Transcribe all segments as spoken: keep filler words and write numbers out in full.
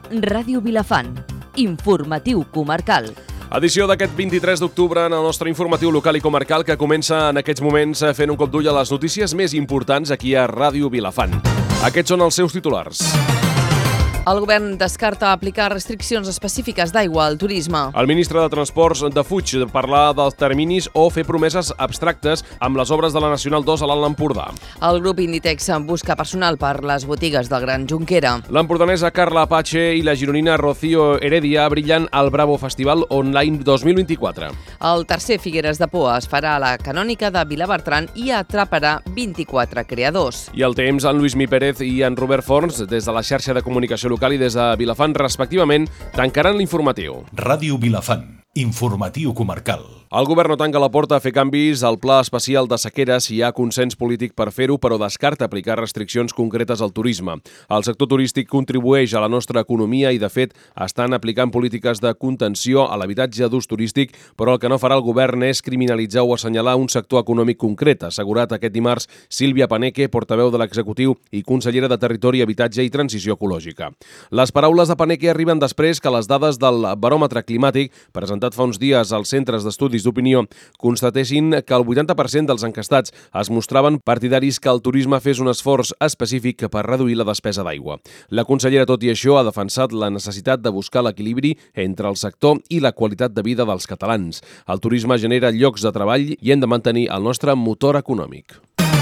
Ràdio Vilafant. Informatiu comarcal. Edició d'aquest vint-i-tres d'octubre en el nostre informatiu local i comarcal que comença en aquests moments fent un cop d'ull a les notícies més importants aquí a Ràdio Vilafant. Aquests són els seus titulars. El govern descarta aplicar restriccions específiques d'aigua al turisme. El ministre de Transports defuig parlar dels terminis o fer promeses abstractes amb les obres de la Nacional dos a l'Alt Empordà. El grup Inditex busca personal per les botigues del Gran Junquera. L'empordanesa Carla Apache i la gironina Rocío Heredia brillen al Bravo Festival Online dos mil vint-i-quatre. El tercer Figueres de Poa es farà a la Canònica de Vilabertran i atraparà vint-i-quatre creadors. I el temps, en Lluís Mi Pérez i en Robert Forns, des de la xarxa de comunicació local i des de Vilafant, respectivament, tancaran l'informatiu. Ràdio Vilafant, informatiu comarcal. El govern no tanca la porta a fer canvis al pla especial de sequera si hi ha consens polític per fer-ho, però descarta aplicar restriccions concretes al turisme. El sector turístic contribueix a la nostra economia i, de fet, estan aplicant polítiques de contenció a l'habitatge d'ús turístic, però el que no farà el govern és criminalitzar o assenyalar un sector econòmic concret, ha assegurat aquest dimarts Sílvia Paneque, portaveu de l'executiu i consellera de Territori, Habitatge i Transició Ecològica. Les paraules de Paneque arriben després que les dades del baròmetre climàtic, presentat fa uns dies als centres d'estudis d'opinió, constatessin que el vuitanta per cent dels enquestats es mostraven partidaris que el turisme fes un esforç específic per reduir la despesa d'aigua. La consellera, tot i això, ha defensat la necessitat de buscar l'equilibri entre el sector i la qualitat de vida dels catalans. El turisme genera llocs de treball i hem de mantenir el nostre motor econòmic.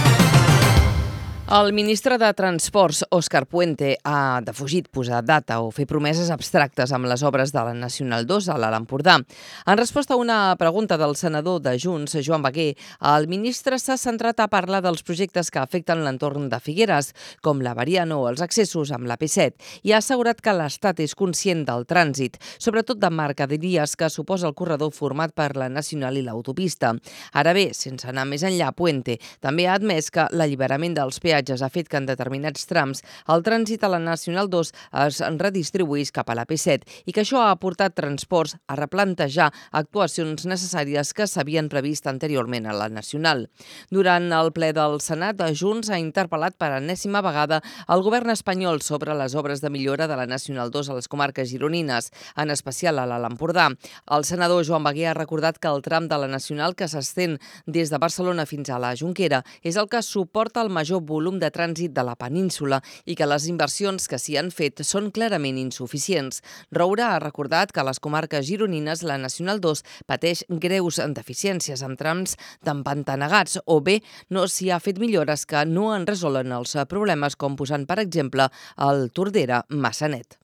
El ministre de Transports, Òscar Puente, ha defugit posar data o fer promeses abstractes amb les obres de la Nacional dos a l'Alt Empordà. En resposta a una pregunta del senador de Junts, Joan Bagué, el ministre s'ha centrat a parlar dels projectes que afecten l'entorn de Figueres, com la variant o els accessos amb la P set, i ha assegurat que l'Estat és conscient del trànsit, sobretot de mercaderies que suposa el corredor format per la Nacional i l'autopista. Ara bé, sense anar més enllà, Puente també ha admès que l'alliberament dels peatges ha fet que en determinats trams el trànsit a la Nacional dos es redistribuís cap a la P set i que això ha portat transports a replantejar actuacions necessàries que s'havien previst anteriorment a la Nacional. Durant el ple del Senat, Junts ha interpel·lat per enèsima vegada el govern espanyol sobre les obres de millora de la Nacional dos a les comarques gironines, en especial a l'Alt Empordà. El senador Joan Bagué ha recordat que el tram de la Nacional que s'estén des de Barcelona fins a la Jonquera és el que suporta el major volum de trànsit de la península i que les inversions que s'hi han fet són clarament insuficients. Roura ha recordat que a les comarques gironines la Nacional dos pateix greus deficiències en trams d'empantanegats o bé no s'hi ha fet millores que no en resolen els problemes, com posant, per exemple, el Tordera-Massanet.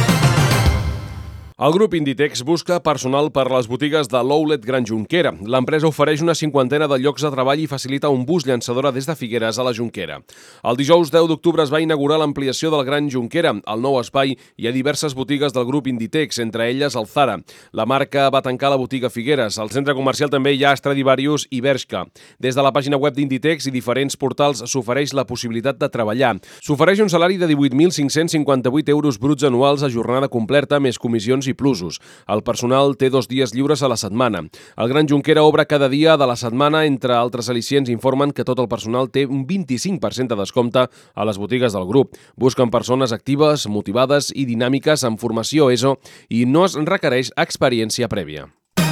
El grup Inditex busca personal per les botigues de l'Outlet Gran Junquera. L'empresa ofereix una cinquantena de llocs de treball i facilita un bus llançadora des de Figueres a la Jonquera. El dijous deu d'octubre es va inaugurar l'ampliació del Gran Junquera. Al nou espai hi ha diverses botigues del grup Inditex, entre elles el Zara. La marca va tancar la botiga Figueres. Al centre comercial també hi ha Stradivarius i Bershka. Des de la pàgina web d'Inditex i diferents portals s'ofereix la possibilitat de treballar. S'ofereix un salari de divuit mil cinc-cents cinquanta-vuit euros bruts anuals a jornada completa, més comissions i plusos. El personal té dos dies lliures a la setmana. El Gran Junquera obre cada dia de la setmana. Entre altres al·licients informen que tot el personal té un vint-i-cinc per cent de descompte a les botigues del grup. Busquen persones actives, motivades i dinàmiques amb formació E S O i no es requereix experiència prèvia.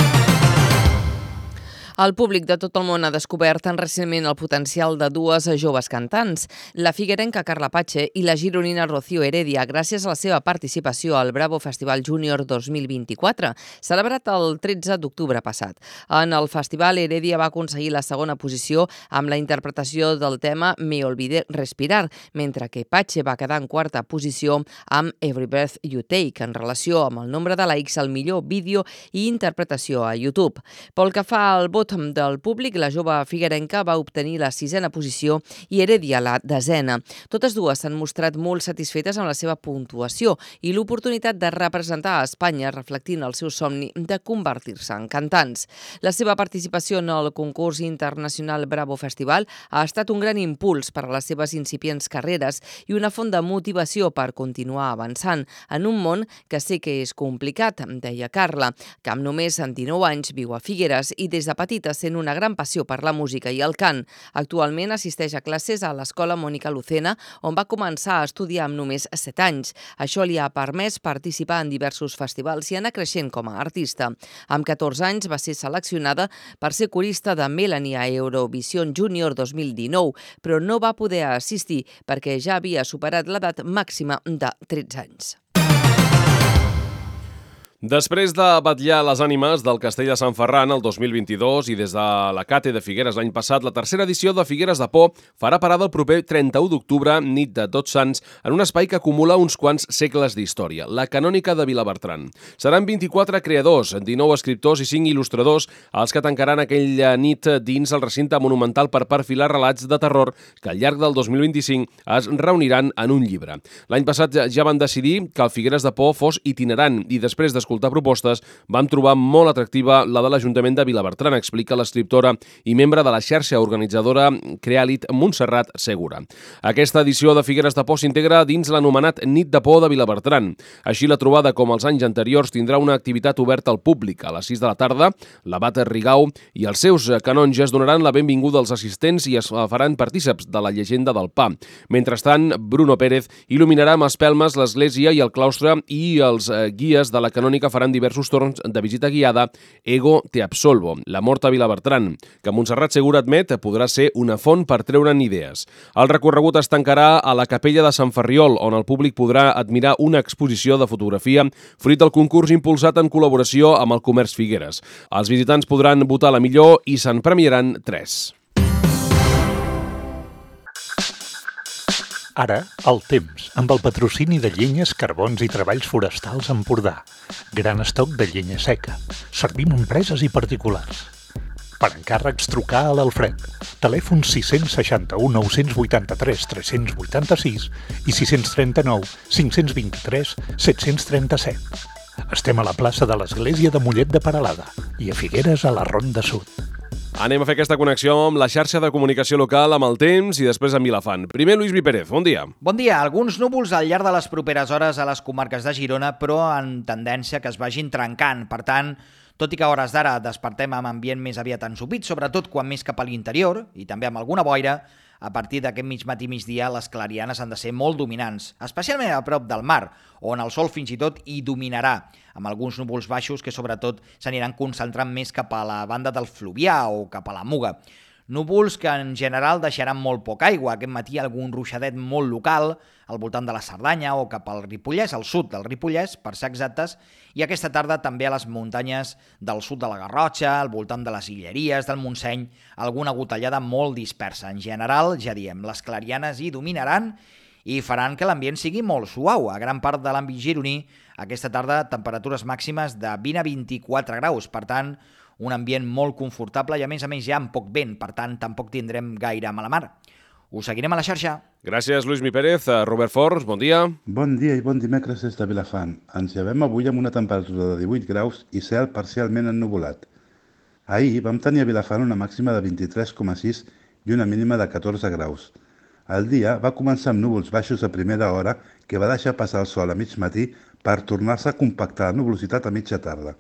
El públic de tot el món ha descobert recentment el potencial de dues joves cantants, la figuerenca Carla Apache i la gironina Rocío Heredia, gràcies a la seva participació al Bravo Festival Júnior dos mil vint-i-quatre, celebrat el tretze d'octubre passat. En el festival, Heredia va aconseguir la segona posició amb la interpretació del tema Me olvidé respirar, mentre que Apache va quedar en quarta posició amb Every Breath You Take, en relació amb el nombre de likes al millor vídeo i interpretació a YouTube. Pel que fa al vot del públic, la jove figuerenca va obtenir la sisena posició i Heredia la desena. Totes dues s'han mostrat molt satisfetes amb la seva puntuació i l'oportunitat de representar a Espanya, reflectint el seu somni de convertir-se en cantants. La seva participació en el concurs internacional Bravo Festival ha estat un gran impuls per a les seves incipients carreres i una font de motivació per continuar avançant en un món que sé que és complicat, deia Carla, que amb només dinou anys viu a Figueres i des de petit petita, sent una gran passió per la música i el cant. Actualment assisteix a classes a l'Escola Mònica Lucena, on va començar a estudiar amb només set anys. Això li ha permès participar en diversos festivals i anar creixent com a artista. Amb catorze anys va ser seleccionada per ser corista de Melanie a Eurovision Junior dos mil dinou, però no va poder assistir perquè ja havia superat l'edat màxima de tretze anys. Després de batllar les ànimes del Castell de Sant Ferran el dos mil vint-i-dos i des de la Cate de Figueres l'any passat, la tercera edició de Figueres de Por farà parada el proper trenta-u d'octubre, nit de Tots Sants, en un espai que acumula uns quants segles d'història, la Canònica de Vilabertran. Seran vint-i-quatre creadors, dinou escriptors i cinc il·lustradors els que tancaran aquella nit dins el recinte monumental per perfilar relats de terror que al llarg del dos mil vint-i-cinc es reuniran en un llibre. L'any passat ja van decidir que el Figueres de Por fos itinerant i després d'escoltar escoltar propostes, vam trobar molt atractiva la de l'Ajuntament de Vilabertran, explica l'escriptora i membre de la xarxa organitzadora Crealit, Montserrat Segura. Aquesta edició de Figueres de Por s'integra dins l'anomenat Nit de Por de Vilabertran. Així, la trobada, com els anys anteriors, tindrà una activitat oberta al públic. A les sis de la tarda, l'abat Rigau i els seus canonges donaran la benvinguda als assistents i es faran partíceps de la llegenda del pa. Mentrestant, Bruno Pérez il·luminarà amb espelmes l'església i el claustre i els guies de la canònica que faran diversos torns de visita guiada Ego te absolvo, la mort a Vilabertran, que Montserrat Segura admet podrà ser una font per treure'n idees. El recorregut es tancarà a la capella de Sant Ferriol, on el públic podrà admirar una exposició de fotografia fruit del concurs impulsat en col·laboració amb el Comerç Figueres. Els visitants podran votar la millor i se'n premiaran tres. Ara, el temps, amb el patrocini de Llenyes, Carbons i Treballs Forestals Empordà. Gran estoc de llenya seca. Servim empreses i particulars. Per encàrrecs, trucar a l'Alfred. Telèfon sis seixanta u nou vuitanta tres tres vuitanta sis i sis trenta nou cinc vint tres set trenta set. Estem a la plaça de l'Església de Mollet de Peralada i a Figueres a la Ronda Sud. Anem a fer aquesta connexió amb la xarxa de comunicació local, amb el temps i després amb Vilafant. Primer, Lluís Mi Pérez, bon dia. Bon dia. Alguns núvols al llarg de les properes hores a les comarques de Girona, però en tendència que es vagin trencant. Per tant, tot i que a hores d'ara despertem amb ambient més aviat ensopit, sobretot quan més cap a l'interior i també amb alguna boira, a partir d'aquest mig matí migdia les clarianes han de ser molt dominants, especialment a prop del mar, on el sol fins i tot hi dominarà, amb alguns núvols baixos que sobretot s'aniran concentrant més cap a la banda del Fluvià o cap a la Muga. Núvols que en general deixaran molt poca aigua, aquest matí algun ruixadet molt local al voltant de la Cerdanya o cap al Ripollès, al sud del Ripollès, per ser exactes, i aquesta tarda també a les muntanyes del sud de la Garrotxa, al voltant de les Illeries, del Montseny, alguna gotellada molt dispersa. En general, ja diem, les clarianes hi dominaran i faran que l'ambient sigui molt suau. A gran part de l'àmbit gironí, aquesta tarda temperatures màximes de vint a vint-i-quatre graus, per tant, un ambient molt confortable i a més a més ja amb poc vent, per tant tampoc tindrem gaire mala mar. Us seguirem a la xarxa. Gràcies, Lluís Mi Pérez. Robert Forns, bon dia. Bon dia i bon dimecres des de Vilafant. Ens llevem avui amb una temperatura de divuit graus i cel parcialment ennuvolat. Ahir vam tenir a Vilafant una màxima de vint-i-tres coma sis i una mínima de catorze graus. El dia va començar amb núvols baixos a primera hora que va deixar passar el sol a mig matí per tornar-se a compactar la nuvolositat a mitja tarda.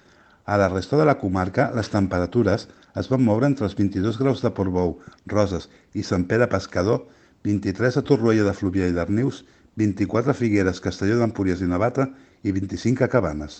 A la resta de la comarca, les temperatures es van moure entre els vint-i-dos graus de Portbou, Roses i Sant Pere Pescador, vint-i-tres a Torroella de Fluvià i Darnius, vint-i-quatre a Figueres, Castelló d'Empúries i Navata i vint-i-cinc a Cabanes.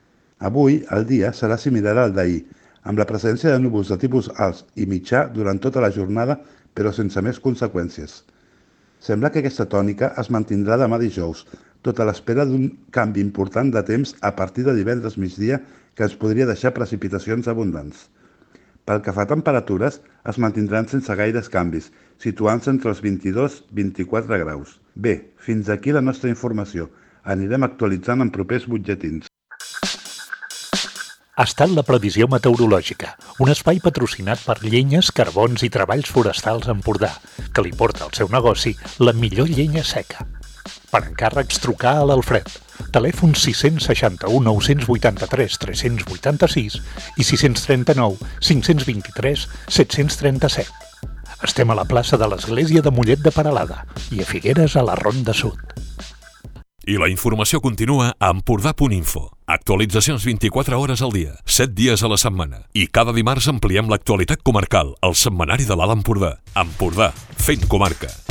Avui, el dia serà similar al d'ahir, amb la presència de núvols de tipus alts i mitjà durant tota la jornada, però sense més conseqüències. Sembla que aquesta tònica es mantindrà demà dijous, tot a l'espera d'un canvi important de temps a partir de divendres migdia que ens podria deixar precipitacions abundants. Pel que fa a temperatures, es mantindran sense gaires canvis, situant-se entre els vint-i-dos i vint-i-quatre graus. Bé, fins aquí la nostra informació. Anirem actualitzant en propers butlletins. Ha estat la previsió meteorològica, un espai patrocinat per Llenyes, Carbons i Treballs Forestals Empordà, que li porta al seu negoci la millor llenya seca. Per encàrrecs, trucar a l'Alfred. Telèfon sis seixanta u nou vuitanta tres tres vuitanta sis i sis trenta nou cinc vint tres set trenta set. Estem a la plaça de l'Església de Mollet de Peralada i a Figueres a la Ronda Sud. I la informació continua a empordà punt info. Actualitzacions vint-i-quatre hores al dia, set dies a la setmana. I cada dimarts ampliem l'actualitat comarcal, al setmanari de l'Alt Empordà. Empordà, fent comarca.